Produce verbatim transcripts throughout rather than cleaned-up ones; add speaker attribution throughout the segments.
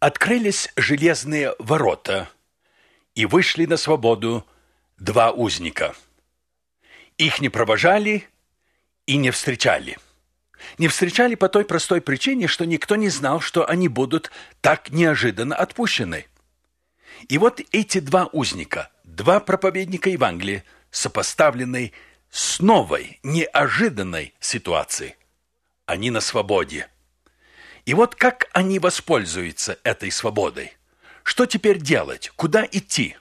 Speaker 1: Открылись железные ворота, и вышли на свободу два узника. Их не провожали и не встречали. Не встречали по той простой причине, что никто не знал, что они будут так неожиданно отпущены. И вот эти два узника, два проповедника Евангелия, сопоставленные с новой, неожиданной ситуацией. Они на свободе. И вот как они воспользуются этой свободой? Что теперь делать? Куда идти?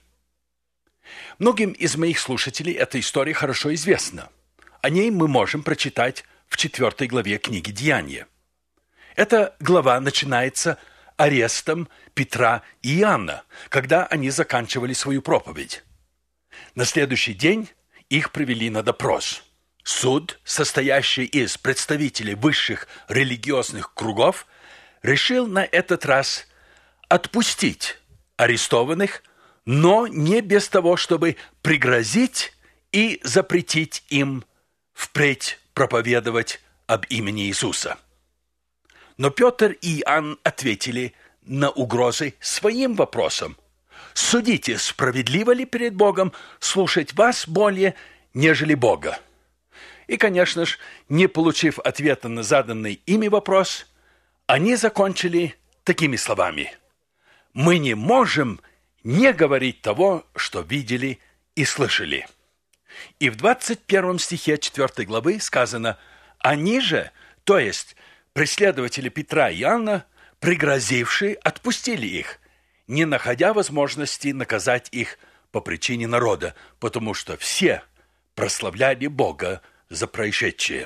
Speaker 1: Многим из моих слушателей эта история хорошо известна. О ней мы можем прочитать в четвертой главе книги «Деяния». Эта глава начинается арестом Петра и Иоанна, когда они заканчивали свою проповедь. На следующий день их привели на допрос. Суд, состоящий из представителей высших религиозных кругов, решил на этот раз отпустить арестованных, но не без того, чтобы пригрозить и запретить им впредь проповедовать об имени Иисуса. Но Петр и Иоанн ответили на угрозы своим вопросом. «Судите, справедливо ли перед Богом слушать вас более, нежели Бога?» И, конечно же, не получив ответа на заданный ими вопрос, они закончили такими словами: «Мы не можем не говорить того, что видели и слышали». И в двадцать первом стихе четвёртой главы сказано: «Они же, то есть преследователи Петра и Иоанна, пригрозившие, отпустили их, не находя возможности наказать их по причине народа, потому что все прославляли Бога за происшедшее».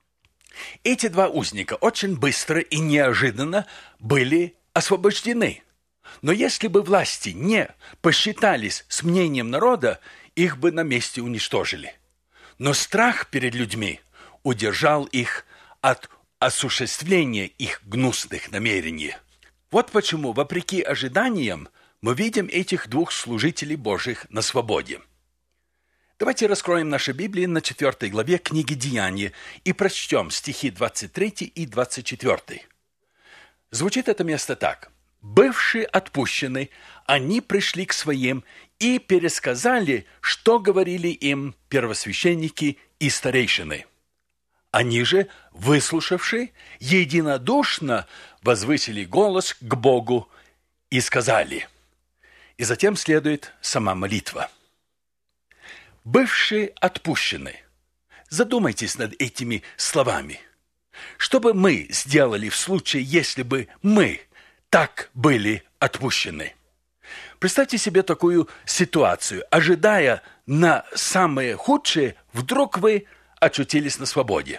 Speaker 1: Эти два узника очень быстро и неожиданно были освобождены. Но если бы власти не посчитались с мнением народа, их бы на месте уничтожили. Но страх перед людьми удержал их от осуществления их гнусных намерений. Вот почему, вопреки ожиданиям, мы видим этих двух служителей Божьих на свободе. Давайте раскроем наши Библии на четвёртой главе книги «Деяния» и прочтем стихи двадцать третий и двадцать четвёртый. Звучит это место так: «Бывшие отпущены, они пришли к своим и пересказали, что говорили им первосвященники и старейшины. Они же, выслушавши, единодушно возвысили голос к Богу и сказали». И затем следует сама молитва. «Бывшие отпущены». Задумайтесь над этими словами. Что бы мы сделали в случае, если бы мы так были отпущены? Представьте себе такую ситуацию. Ожидая на самое худшее, вдруг вы очутились на свободе.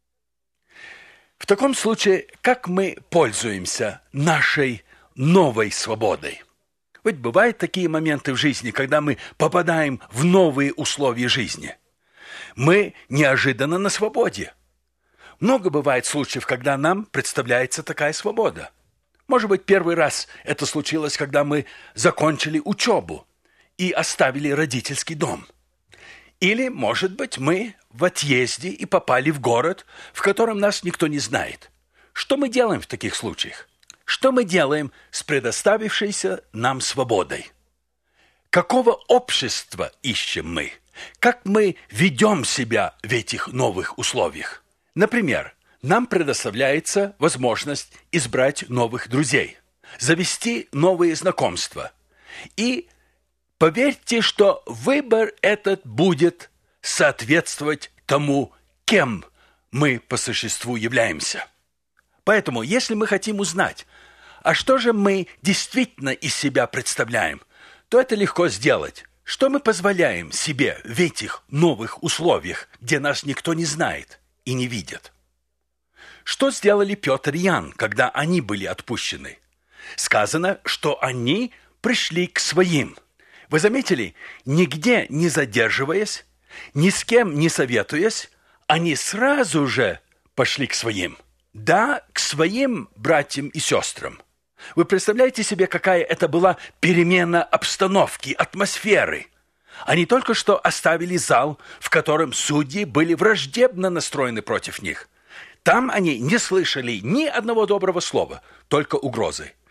Speaker 1: В таком случае, как мы пользуемся нашей новой свободой? Ведь бывают такие моменты в жизни, когда мы попадаем в новые условия жизни. Мы неожиданно на свободе. Много бывает случаев, когда нам представляется такая свобода. Может быть, первый раз это случилось, когда мы закончили учебу и оставили родительский дом. Или, может быть, мы в отъезде и попали в город, в котором нас никто не знает. Что мы делаем в таких случаях? Что мы делаем с предоставившейся нам свободой? Какого общества ищем мы? Как мы ведем себя в этих новых условиях? Например, нам предоставляется возможность избрать новых друзей, завести новые знакомства. И поверьте, что выбор этот будет соответствовать тому, кем мы по существу являемся. Поэтому, если мы хотим узнать, а что же мы действительно из себя представляем, то это легко сделать. Что мы позволяем себе в этих новых условиях, где нас никто не знает и не видит? Что сделали Петр и Иоанн, когда они были отпущены? Сказано, что они пришли к своим. Вы заметили, нигде не задерживаясь, ни с кем не советуясь, они сразу же пошли к своим. Да, к своим братьям и сестрам. Вы представляете себе, какая это была перемена обстановки, атмосферы? Они только что оставили зал, в котором судьи были враждебно настроены против них. Там они не слышали ни одного доброго слова, только угрозы.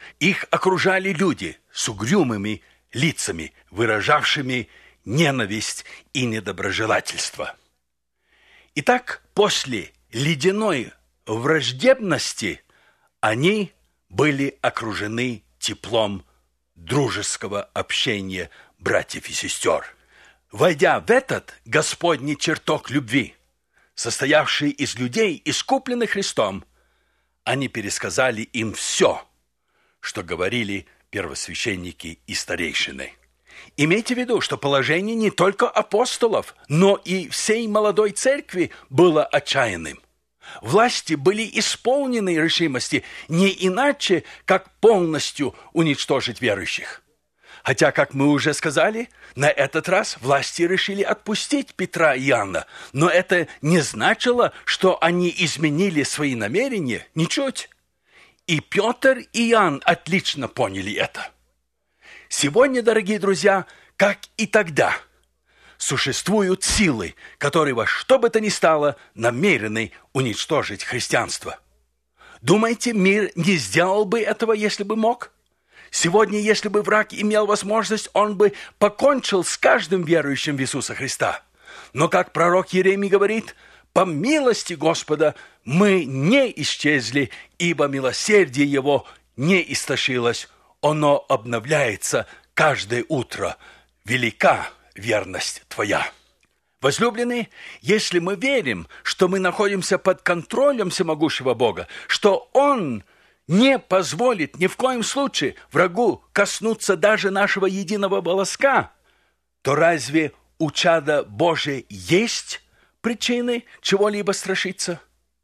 Speaker 1: Их окружали люди с угрюмыми лицами, выражавшими ненависть и недоброжелательство. Итак, после ледяной враждебности они были окружены теплом дружеского общения братьев и сестер. Войдя в этот Господний чертог любви, состоявший из людей, искупленных Христом, они пересказали им все, что говорили первосвященники и старейшины. Имейте в виду, что положение не только апостолов, но и всей молодой церкви было отчаянным. Власти были исполнены решимости не иначе, как полностью уничтожить верующих. Хотя, как мы уже сказали, на этот раз власти решили отпустить Петра и Иоанна, но это не значило, что они изменили свои намерения, ничуть. И Петр и Иоанн отлично поняли это. Сегодня, дорогие друзья, как и тогда, существуют силы, которые во что бы то ни стало намерены уничтожить христианство. Думаете, мир не сделал бы этого, если бы мог? Сегодня, если бы враг имел возможность, он бы покончил с каждым верующим в Иисуса Христа. Но, как пророк Иеремия говорит, по милости Господа мы не исчезли, ибо милосердие Его не истощилось, оно обновляется каждое утро. Велика верность Твоя. Возлюбленные, если мы верим, что мы находимся под контролем всемогущего Бога, что Он не позволит ни в коем случае врагу коснуться даже нашего единого волоска, то разве у чада Божия есть причины чего-либо страшиться?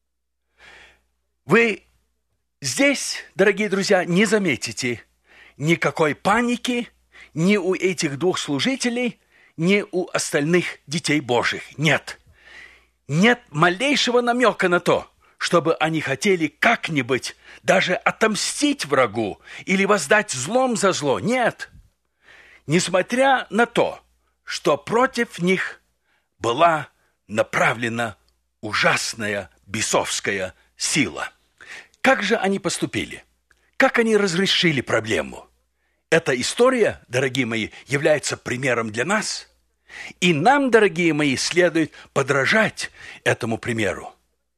Speaker 1: Вы здесь, дорогие друзья, не заметите никакой паники ни у этих двух служителей, ни у остальных детей Божьих. Нет. Нет малейшего намека на то, чтобы они хотели как-нибудь даже отомстить врагу или воздать злом за зло. Нет. Несмотря на то, что против них была направлена ужасная бесовская сила. Как же они поступили? Как они разрешили проблему? Эта история, дорогие мои, является примером для нас. И нам, дорогие мои, следует подражать этому примеру.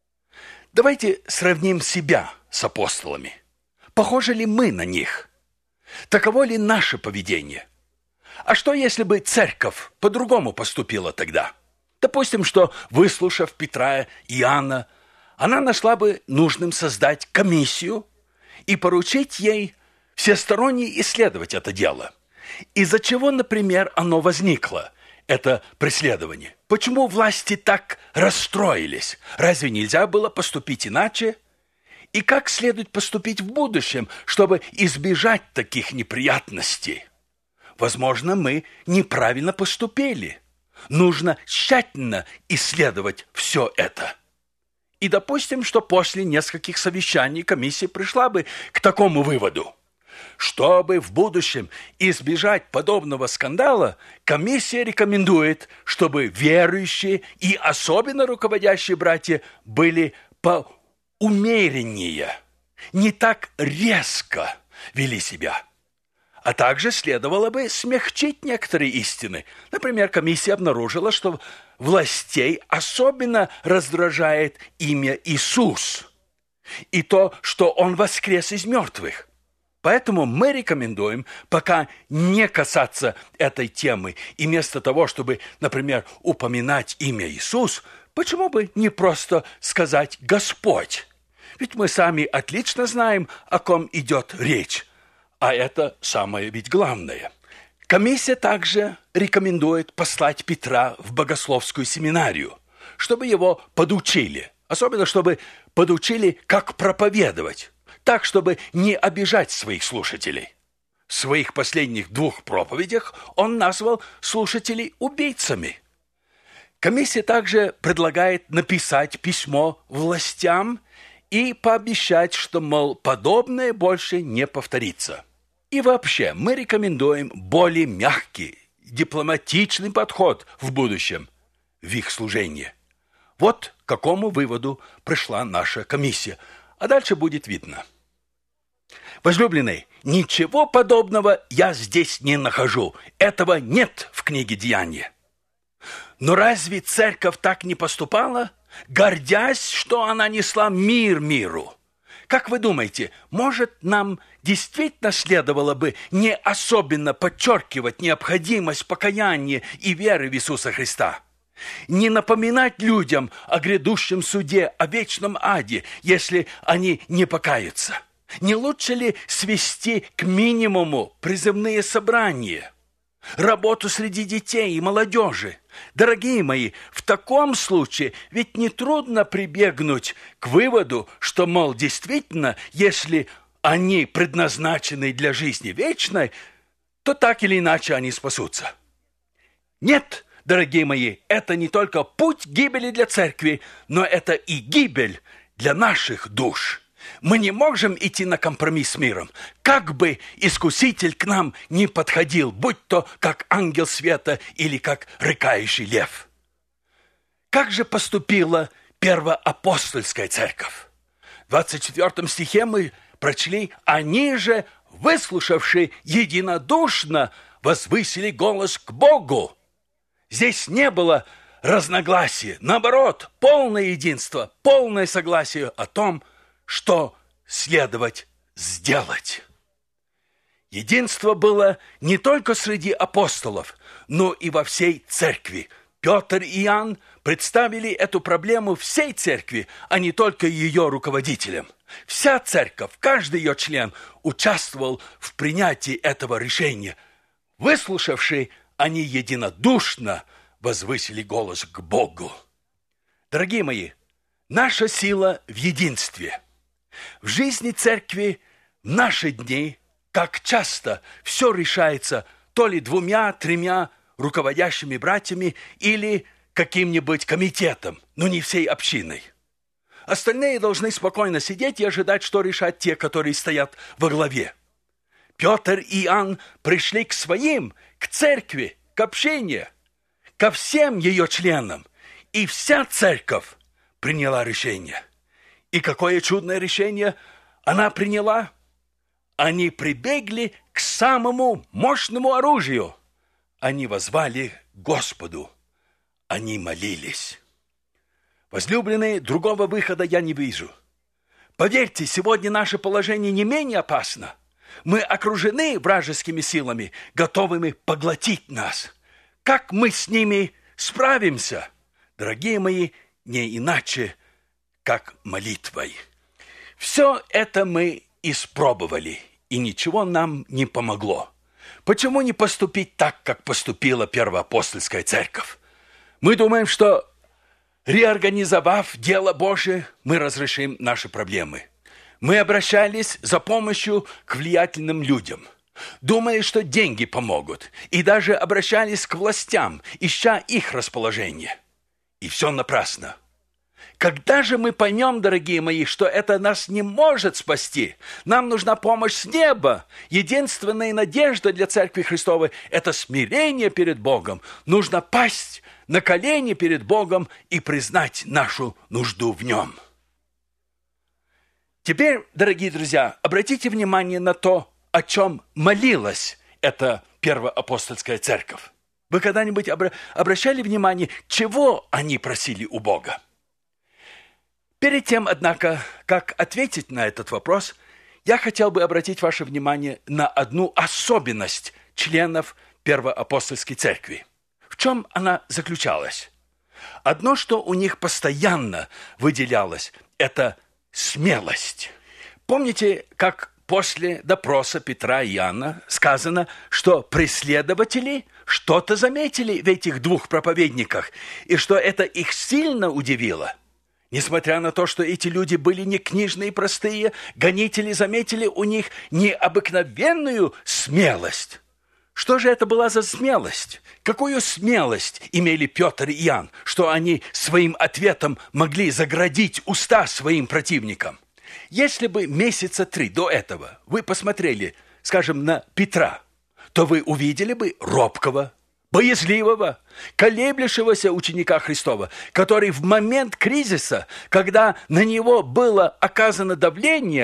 Speaker 1: Давайте сравним себя с апостолами. Похожи ли мы на них? Таково ли наше поведение? А что, если бы церковь по-другому поступила тогда? Допустим, что, выслушав Петра и Иоанна, она нашла бы нужным создать комиссию и поручить ей всесторонне исследовать это дело. Из-за чего, например, оно возникло, это преследование? Почему власти так расстроились? Разве нельзя было поступить иначе? И как следует поступить в будущем, чтобы избежать таких неприятностей? Возможно, мы неправильно поступили. Нужно тщательно исследовать все это. И допустим, что после нескольких совещаний комиссия пришла бы к такому выводу. Чтобы в будущем избежать подобного скандала, комиссия рекомендует, чтобы верующие и особенно руководящие братья были поумереннее, не так резко вели себя. А также следовало бы смягчить некоторые истины. Например, комиссия обнаружила, что властей особенно раздражает имя Иисус и то, что Он воскрес из мертвых. Поэтому мы рекомендуем пока не касаться этой темы, и вместо того, чтобы, например, упоминать имя Иисус, почему бы не просто сказать «Господь»? Ведь мы сами отлично знаем, о ком идет речь, а это самое ведь главное. Комиссия также рекомендует послать Петра в богословскую семинарию, чтобы его подучили, особенно чтобы подучили, как проповедовать. Так, чтобы не обижать своих слушателей. В своих последних двух проповедях он назвал слушателей убийцами. Комиссия также предлагает написать письмо властям и пообещать, что, мол, подобное больше не повторится. И вообще, мы рекомендуем более мягкий, дипломатичный подход в будущем в их служении. Вот к какому выводу пришла наша комиссия. А дальше будет видно. Возлюбленные, ничего подобного я здесь не нахожу. Этого нет в книге Деяния. Но разве церковь так не поступала, гордясь, что она несла мир миру? Как вы думаете, может, нам действительно следовало бы не особенно подчеркивать необходимость покаяния и веры в Иисуса Христа? Не напоминать людям о грядущем суде, о вечном аде, если они не покаются? Не лучше ли свести к минимуму призывные собрания, работу среди детей и молодежи? Дорогие мои, в таком случае ведь нетрудно прибегнуть к выводу, что, мол, действительно, если они предназначены для жизни вечной, то так или иначе они спасутся. Нет, дорогие мои, это не только путь гибели для церкви, но это и гибель для наших душ. Мы не можем идти на компромисс с миром, как бы искуситель к нам не подходил, будь то как ангел света или как рыкающий лев. Как же поступила первоапостольская церковь? В двадцать четвёртом стихе мы прочли: «Они же, выслушавшие единодушно, возвысили голос к Богу». Здесь не было разногласия, наоборот, полное единство, полное согласие о том, что следовать сделать. Единство было не только среди апостолов, но и во всей церкви. Петр и Иоанн представили эту проблему всей церкви, а не только ее руководителям. Вся церковь, каждый ее член участвовал в принятии этого решения. Выслушавшие, они единодушно возвысили голос к Богу. Дорогие мои, наша сила в единстве. В жизни церкви в наши дни, как часто, все решается то ли двумя-тремя руководящими братьями или каким-нибудь комитетом, но не всей общиной. Остальные должны спокойно сидеть и ожидать, что решат те, которые стоят во главе. Петр и Иоанн пришли к своим, к церкви, к общению, ко всем ее членам, и вся церковь приняла решение. И какое чудное решение она приняла? Они прибегли к самому мощному оружию. Они воззвали Господу. Они молились. Возлюбленные, другого выхода я не вижу. Поверьте, сегодня наше положение не менее опасно. Мы окружены вражескими силами, готовыми поглотить нас. Как мы с ними справимся? Дорогие мои, не иначе, как молитвой. Все это мы испробовали, и ничего нам не помогло. Почему не поступить так, как поступила первоапостольская церковь? Мы думаем, что, реорганизовав дело Божие, мы разрешим наши проблемы. Мы обращались за помощью к влиятельным людям, думая, что деньги помогут, и даже обращались к властям, ища их расположение. И все напрасно. Когда же мы поймем, дорогие мои, что это нас не может спасти? Нам нужна помощь с неба. Единственная надежда для Церкви Христовой – это смирение перед Богом. Нужно пасть на колени перед Богом и признать нашу нужду в Нем. Теперь, дорогие друзья, обратите внимание на то, о чем молилась эта первоапостольская церковь. Вы когда-нибудь обращали внимание, чего они просили у Бога? Перед тем, однако, как ответить на этот вопрос, я хотел бы обратить ваше внимание на одну особенность членов первоапостольской церкви. В чем она заключалась? Одно, что у них постоянно выделялось, это смелость. Помните, как после допроса Петра и Иоанна сказано, что преследователи что-то заметили в этих двух проповедниках, и что это их сильно удивило? Несмотря на то, что эти люди были не книжные и простые, гонители заметили у них необыкновенную смелость. Что же это была за смелость? Какую смелость имели Петр и Иоанн, что они своим ответом могли заградить уста своим противникам? Если бы месяца три до этого вы посмотрели, скажем, на Петра, то вы увидели бы робкого, боязливого, колеблющегося ученика Христова, который в момент кризиса, когда на него было оказано давление,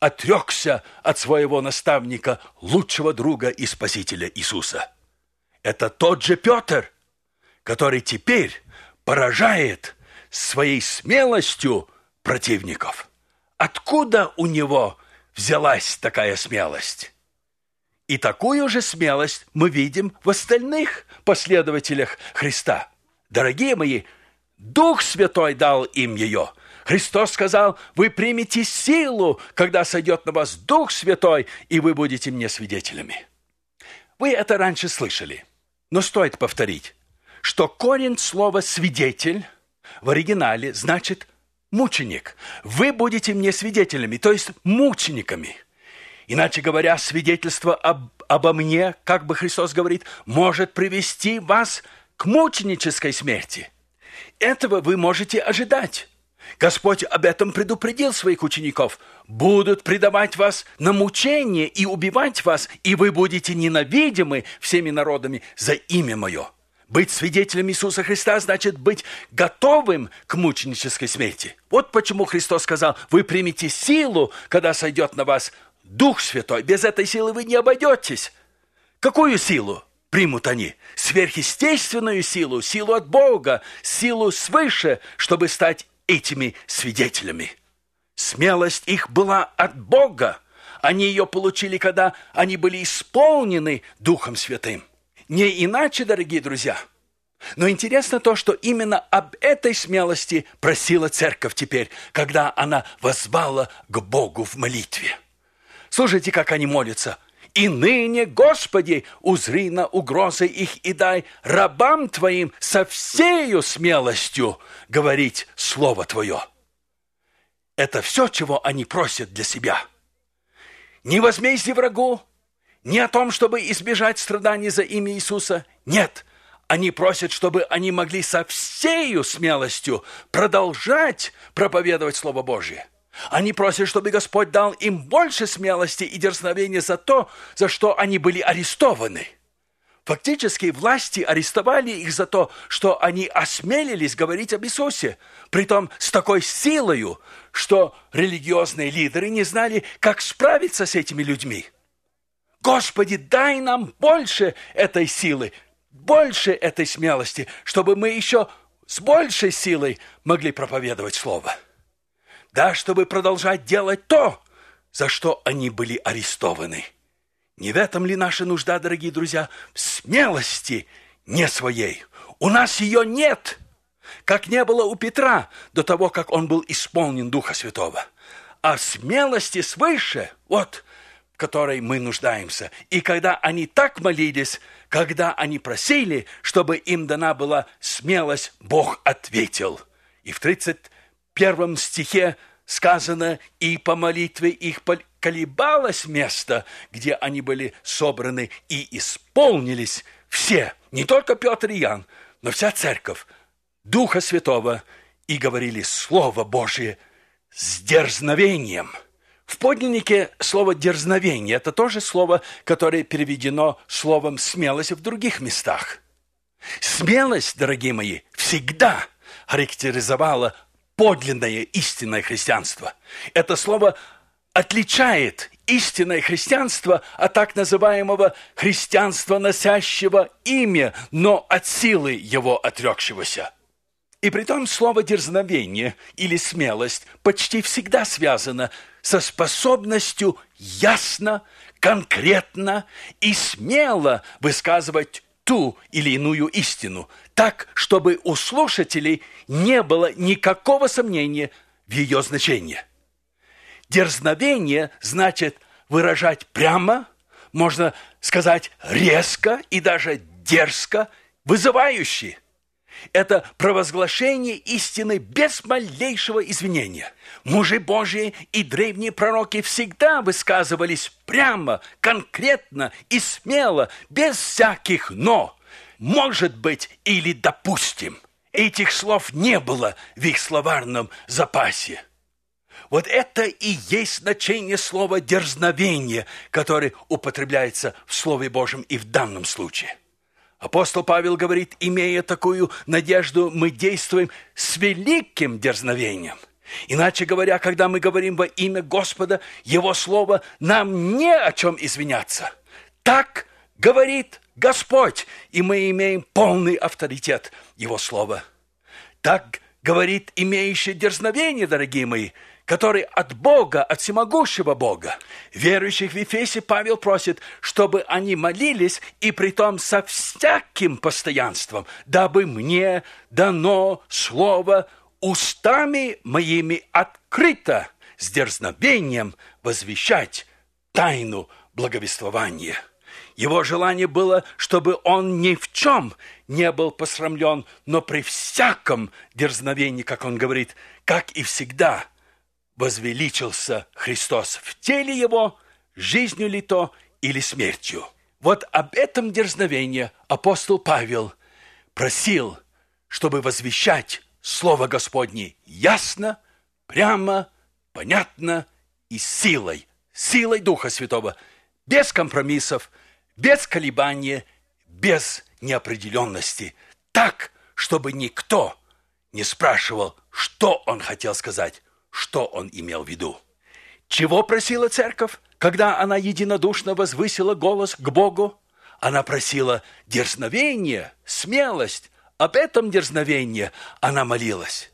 Speaker 1: отрекся от своего наставника, лучшего друга и спасителя Иисуса. Это тот же Петр, который теперь поражает своей смелостью противников. Откуда у него взялась такая смелость? И такую же смелость мы видим в остальных последователях Христа. Дорогие мои, Дух Святой дал им ее. Христос сказал: вы примете силу, когда сойдет на вас Дух Святой, и вы будете мне свидетелями. Вы это раньше слышали, но стоит повторить, что корень слова «свидетель» в оригинале значит «мученик». Вы будете мне свидетелями, то есть мучениками. Иначе говоря, свидетельство об, обо мне, как бы Христос говорит, может привести вас к мученической смерти. Этого вы можете ожидать. Господь об этом предупредил своих учеников. Будут предавать вас на мучение и убивать вас, и вы будете ненавидимы всеми народами за имя Мое. Быть свидетелем Иисуса Христа значит быть готовым к мученической смерти. Вот почему Христос сказал: вы примете силу, когда сойдет на вас Дух Святой. Без этой силы вы не обойдетесь. Какую силу примут они? Сверхъестественную силу, силу от Бога, силу свыше, чтобы стать этими свидетелями. Смелость их была от Бога. Они ее получили, когда они были исполнены Духом Святым. Не иначе, дорогие друзья. Но интересно то, что именно об этой смелости просила церковь теперь, когда она воззвала к Богу в молитве. Слушайте, как они молятся. «И ныне, Господи, узри на угрозы их и дай рабам Твоим со всею смелостью говорить Слово Твое». Это все, чего они просят для себя. Не возмездие врагу, не о том, чтобы избежать страданий за имя Иисуса. Нет, они просят, чтобы они могли со всею смелостью продолжать проповедовать Слово Божие. Они просят, чтобы Господь дал им больше смелости и дерзновения за то, за что они были арестованы. Фактически власти арестовали их за то, что они осмелились говорить об Иисусе, притом с такой силою, что религиозные лидеры не знали, как справиться с этими людьми. Господи, дай нам больше этой силы, больше этой смелости, чтобы мы еще с большей силой могли проповедовать Слово. Да, чтобы продолжать делать то, за что они были арестованы. Не в этом ли наша нужда, дорогие друзья? В смелости не своей. У нас ее нет, как не было у Петра до того, как он был исполнен Духа Святого. А в смелости свыше, вот, в которой мы нуждаемся. И когда они так молились, когда они просили, чтобы им дана была смелость, Бог ответил. И в тридцать первом стихе сказано: «И по молитве их колебалось место, где они были собраны, и исполнились все, не только Петр и Иоанн, но вся церковь, Духа Святого, и говорили Слово Божие с дерзновением». В подлиннике слово «дерзновение» – это тоже слово, которое переведено словом «смелость» в других местах. Смелость, дорогие мои, всегда характеризовала подлинное истинное христианство. Это слово отличает истинное христианство от так называемого христианства, носящего имя, но от силы его отрекшегося. И притом слово «дерзновение» или «смелость» почти всегда связано со способностью ясно, конкретно и смело высказывать ту или иную истину, так, чтобы у слушателей не было никакого сомнения в ее значении. Дерзновение значит выражать прямо, можно сказать резко и даже дерзко, вызывающе. Это провозглашение истины без малейшего извинения. Мужи Божии и древние пророки всегда высказывались прямо, конкретно и смело, без всяких «но», «может быть» или «допустим». Этих слов не было в их словарном запасе. Вот это и есть значение слова «дерзновение», которое употребляется в Слове Божьем и в данном случае. Апостол Павел говорит: имея такую надежду, мы действуем с великим дерзновением. Иначе говоря, когда мы говорим во имя Господа, Его Слово, нам не о чем извиняться. Так говорит Господь, и мы имеем полный авторитет Его Слова. Так говорит имеющий дерзновение, дорогие мои, который от Бога, от всемогущего Бога. Верующих в Ефесе Павел просит, чтобы они молились, и притом со всяким постоянством, дабы мне дано слово устами моими открыто, с дерзновением возвещать тайну благовествования. Его желание было, чтобы он ни в чем не был посрамлен, но при всяком дерзновении, как он говорит, как и всегда, возвеличился Христос в теле его, жизнью ли то или смертью. Вот об этом дерзновении апостол Павел просил, чтобы возвещать Слово Господне ясно, прямо, понятно и силой, силой Духа Святого, без компромиссов, без колебания, без неопределенности, так, чтобы никто не спрашивал, что он хотел сказать, что он имел в виду. Чего просила церковь, когда она единодушно возвысила голос к Богу? Она просила дерзновения, смелость. Об этом дерзновении она молилась.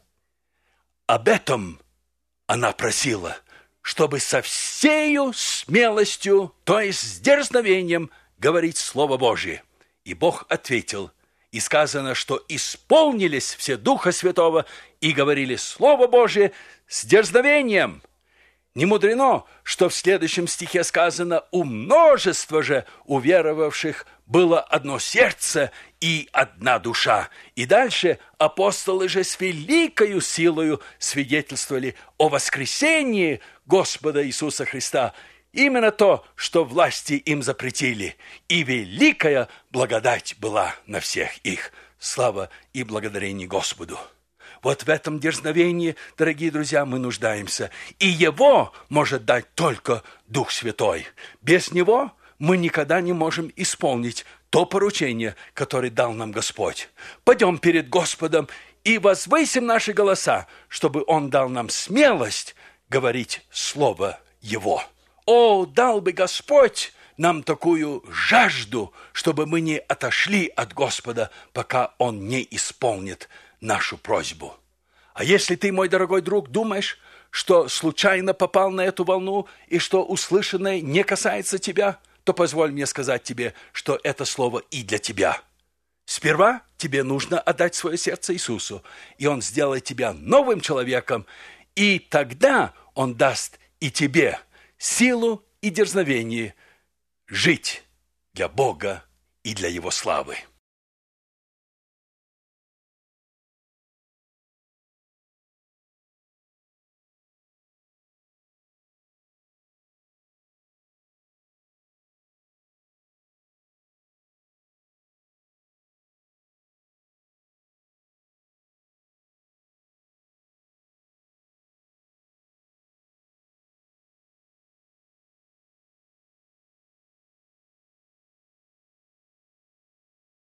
Speaker 1: Об этом она просила, чтобы со всею смелостью, то есть с дерзновением, говорить Слово Божие. И Бог ответил, и сказано, что исполнились все Духа Святого и говорили Слово Божие с дерзновением. Не мудрено, что в следующем стихе сказано, у множества же уверовавших было одно сердце и одна душа. И дальше апостолы же с великою силою свидетельствовали о воскресении Господа Иисуса Христа. Именно то, что власти им запретили. И великая благодать была на всех их. Слава и благодарение Господу. Вот в этом дерзновении, дорогие друзья, мы нуждаемся. И его может дать только Дух Святой. Без него мы никогда не можем исполнить то поручение, которое дал нам Господь. Пойдем перед Господом и возвысим наши голоса, чтобы Он дал нам смелость говорить Слово Его. О, дал бы Господь нам такую жажду, чтобы мы не отошли от Господа, пока Он не исполнит нашу просьбу. А если ты, мой дорогой друг, думаешь, что случайно попал на эту волну и что услышанное не касается тебя, то позволь мне сказать тебе, что это слово и для тебя. Сперва тебе нужно отдать свое сердце Иисусу, и Он сделает тебя новым человеком, и тогда Он даст и тебе силу и дерзновение жить для Бога и для Его славы.